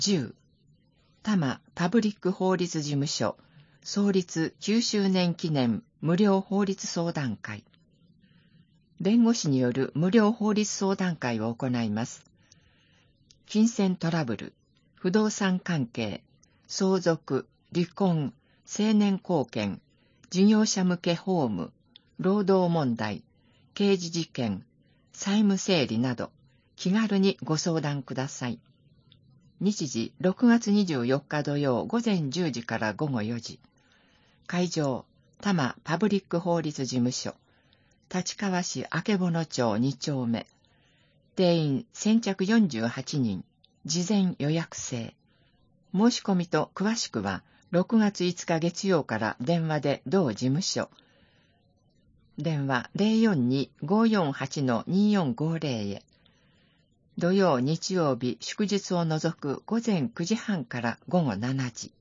10、多摩パブリック法律事務所創立9周年記念無料法律相談会。弁護士による無料法律相談会を行います。金銭トラブル、不動産関係、相続、離婚、成年後見、事業者向け法務、労働問題、刑事事件、債務整理など、気軽にご相談ください。日時6月24日土曜午前10時から午後4時。会場、多摩パブリック法律事務所、立川市曙町2丁目。定員先着48人、事前予約制。申し込みと詳しくは、6月5日月曜から電話で同事務所。電話 042-548-2450 へ。土曜、日曜日、祝日を除く午前9時半から午後7時。